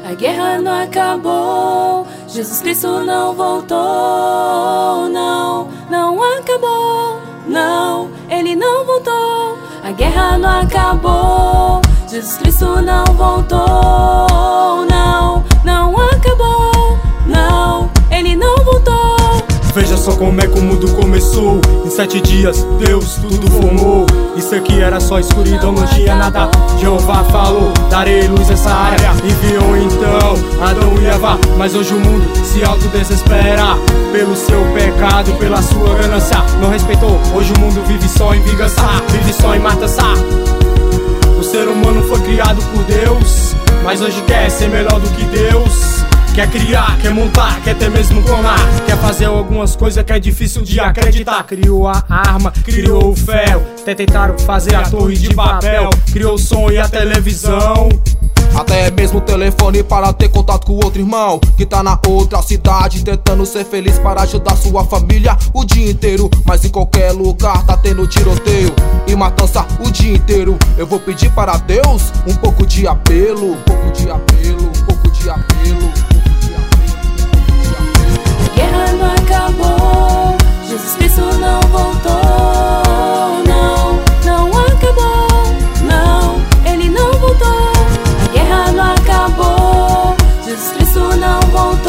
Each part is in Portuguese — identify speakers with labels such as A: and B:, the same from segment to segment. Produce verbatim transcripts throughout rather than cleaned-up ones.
A: A guerra não acabou, Jesus Cristo não voltou. Não, não acabou, não, Ele não voltou. A guerra não acabou, Jesus Cristo não voltou. Não, não acabou, não, Ele não voltou.
B: Veja só como é que o mundo começou. Em sete dias Deus tudo formou. Isso aqui era só escuridão, não tinha nada. Jeová falou, darei luz essa área. Enviou então Adão e Eva. Mas hoje o mundo se autodesespera pelo seu pecado, pela sua ganância. Não respeitou, hoje o mundo vive só em vingança, vive só em matança. O ser humano foi criado por Deus, mas hoje quer ser melhor do que Deus. Quer criar, quer montar, quer até mesmo clonar. Quer fazer algumas coisas que é difícil de acreditar. Criou a arma, criou o ferro, até tentaram fazer a torre de Babel. Criou o som e a televisão,
C: até mesmo o telefone para ter contato com o outro irmão que tá na outra cidade, tentando ser feliz para ajudar sua família o dia inteiro. Mas em qualquer lugar tá tendo tiroteio e matança o dia inteiro. Eu vou pedir para Deus um pouco de apelo, um pouco de apelo, um pouco de apelo.
A: A guerra não acabou, Jesus Cristo não voltou. Não, não acabou, não, Ele não voltou. A guerra não acabou, Jesus Cristo não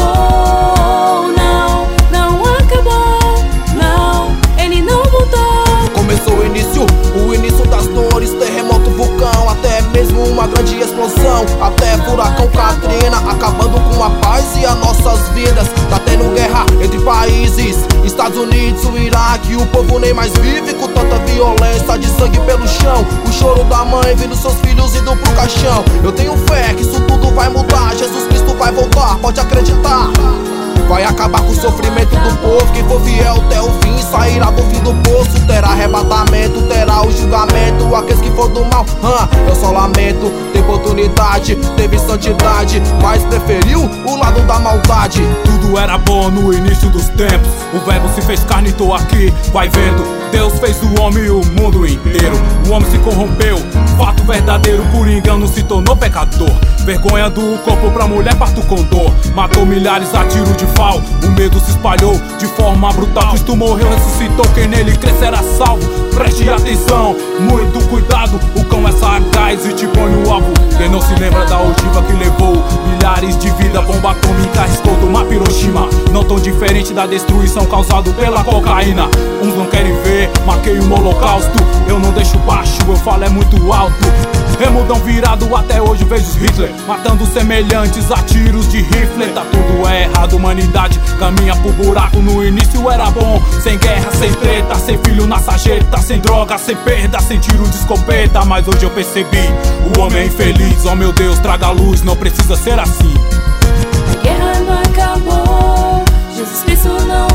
A: voltou. Não, não acabou, não, Ele não voltou.
C: Começou o início, o início das dores, terremoto, vulcão, até mesmo uma grande explosão, até furacão Katrina, acabando com a paz e as nossas vidas. Tá tendo guerra entre países, Estados Unidos, o Iraque. O povo nem mais vive com tanta violência, de sangue pelo chão, o choro da mãe vendo seus filhos indo pro caixão. Eu tenho fé que isso tudo vai mudar, Jesus Cristo vai voltar, pode acreditar. Vai acabar com o sofrimento do povo, quem for fiel até o fim sairá do fim do poço. Terá arrebatamento, terá o julgamento. Aqueles que for do mal, hum, eu só lamento. Teve oportunidade, teve santidade, mas preferiu o lado da maldade.
D: Tudo era bom no início dos tempos, o verbo se fez carne e tô aqui, vai vendo. Deus fez o homem e o mundo inteiro. O homem se corrompeu, fato verdadeiro, por engano se tornou pecador. Vergonha do corpo pra mulher, parto com dor. Matou milhares a tiro de pau, o medo se espalhou de forma brutal. Cristo morreu, ressuscitou, quem nele crer será salvo. Preste atenção, muito cuidado, o cão é sagaz e te põe no alvo. Quem não se lembra da ogiva que levou milhares de vidas, bomba atômica arriscou do mapa Hiroshima. Não tão diferente da destruição causada pela cocaína. Uns não querem ver, marquei um holocausto. Eu não deixo baixo, eu falo é muito alto. Remudão virado, até hoje vejo os Hitler matando semelhantes a tiros de rifle. Tá tudo errado, humanidade caminha pro buraco. No início era bom, sem guerra, sem treta, sem filho na sarjeta, sem droga, sem perda, sem tiro de escopeta. Mas hoje eu percebi, o homem é infeliz. Oh meu Deus, traga a luz, não precisa ser assim.
A: A guerra não acabou, Jesus Cristo não